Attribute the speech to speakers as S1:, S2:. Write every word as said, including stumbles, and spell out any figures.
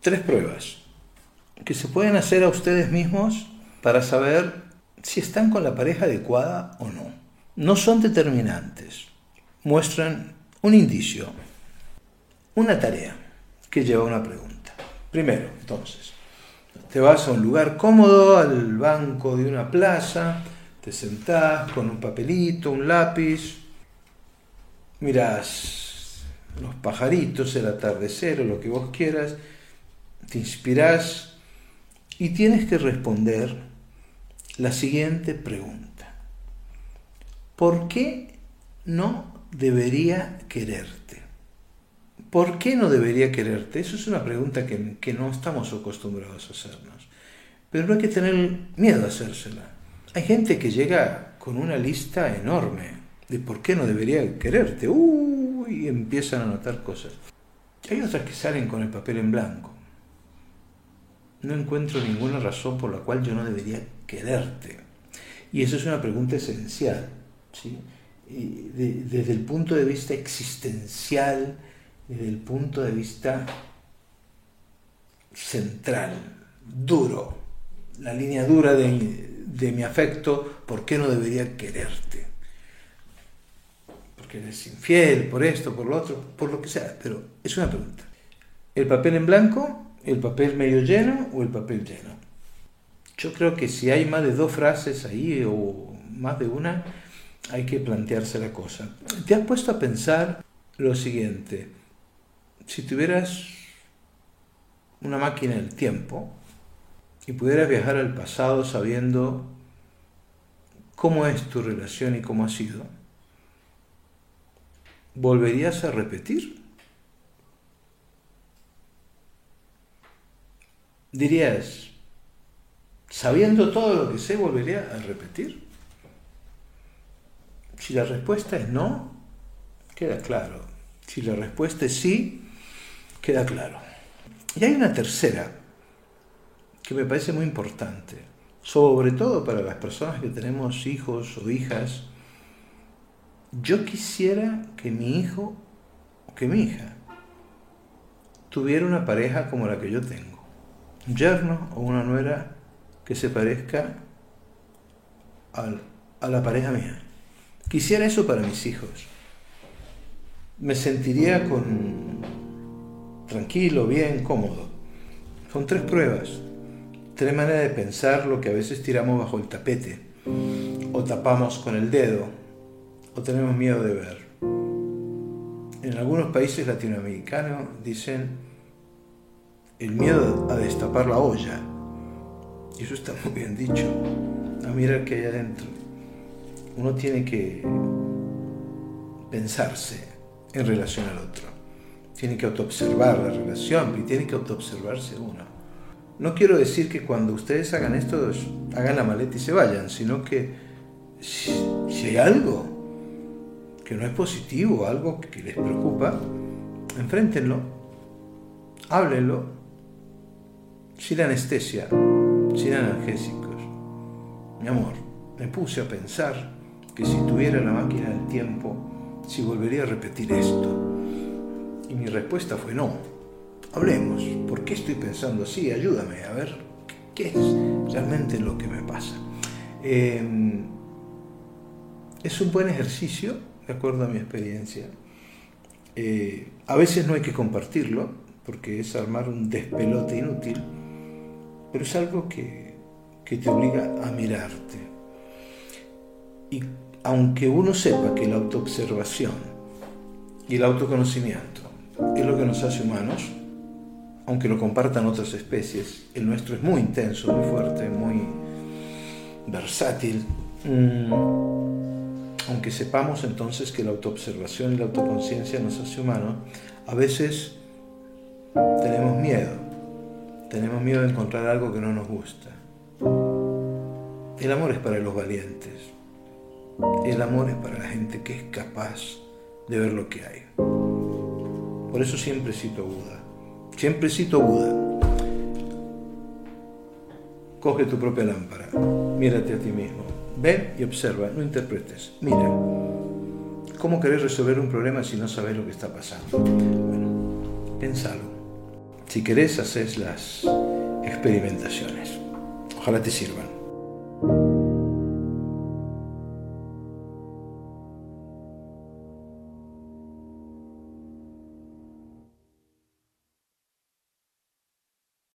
S1: tres pruebas que se pueden hacer a ustedes mismos para saber si están con la pareja adecuada o no. No son determinantes, muestran un indicio, una tarea que lleva a una pregunta. Primero, entonces, te vas a un lugar cómodo, al banco de una plaza, te sentás con un papelito, un lápiz, mirás los pajaritos, el atardecer o lo que vos quieras, te inspirás y tienes que responder la siguiente pregunta. ¿Por qué no debería quererte? ¿Por qué no debería quererte? Eso es una pregunta que, que no estamos acostumbrados a hacernos. Pero no hay que tener miedo a hacérsela. Hay gente que llega con una lista enorme de por qué no debería quererte. Uh, y empiezan a anotar cosas. Hay otras que salen con el papel en blanco. No encuentro ninguna razón por la cual yo no debería quererte. Y eso es una pregunta esencial, ¿sí? Y de, desde el punto de vista existencial, desde el punto de vista central, duro, la línea dura de, de mi afecto, ¿por qué no debería quererte? Porque eres infiel, por esto, por lo otro, por lo que sea, pero es una pregunta. ¿El papel en blanco, el papel medio lleno o el papel lleno? Yo creo que si hay más de dos frases ahí o más de una, hay que plantearse la cosa. ¿Te has puesto a pensar lo siguiente? Si tuvieras una máquina del tiempo y pudieras viajar al pasado sabiendo cómo es tu relación y cómo ha sido, ¿volverías a repetir? Dirías, sabiendo todo lo que sé, ¿volvería a repetir? Si la respuesta es no, queda claro. Si la respuesta es sí, queda claro. Y hay una tercera que me parece muy importante, sobre todo para las personas que tenemos hijos o hijas. Yo quisiera que mi hijo o que mi hija tuviera una pareja como la que yo tengo. Un yerno o una nuera que se parezca al, a la pareja mía. Quisiera eso para mis hijos. Me sentiría con tranquilo, bien, cómodo. Son tres pruebas, tres maneras de pensar lo que a veces tiramos bajo el tapete, o tapamos con el dedo, o tenemos miedo de ver. En algunos países latinoamericanos dicen el miedo a destapar la olla. Y eso está muy bien dicho. A mirar qué hay adentro. Uno tiene que pensarse en relación al otro. Tiene que autoobservar la relación y tiene que autoobservarse uno. No quiero decir que cuando ustedes hagan esto, hagan la maleta y se vayan, sino que si, si hay algo que no es positivo, algo que les preocupa, enfréntenlo, háblenlo, sin anestesia, sin analgésicos. Mi amor, me puse a pensar que si tuviera la máquina del tiempo, si volvería a repetir esto. Y mi respuesta fue no. Hablemos. ¿Por qué estoy pensando así? Ayúdame a ver qué es realmente lo que me pasa. Eh, es un buen ejercicio, de acuerdo a mi experiencia. Eh, a veces no hay que compartirlo, porque es armar un despelote inútil, pero es algo que, que te obliga a mirarte. Y aunque uno sepa que la autoobservación y el autoconocimiento es lo que nos hace humanos, aunque lo compartan otras especies, el nuestro es muy intenso, muy fuerte, muy versátil. Mm, aunque sepamos entonces que la autoobservación y la autoconciencia nos hace humanos, a veces tenemos miedo, tenemos miedo de encontrar algo que no nos gusta. El amor es para los valientes, el amor es para la gente que es capaz de ver lo que hay. Por eso siempre cito a Buda, siempre cito a Buda. Coge tu propia lámpara, mírate a ti mismo, ve y observa, no interpretes, mira. ¿Cómo querés resolver un problema si no sabes lo que está pasando? Bueno, piénsalo, Si querés, haces las experimentaciones. Ojalá te sirvan.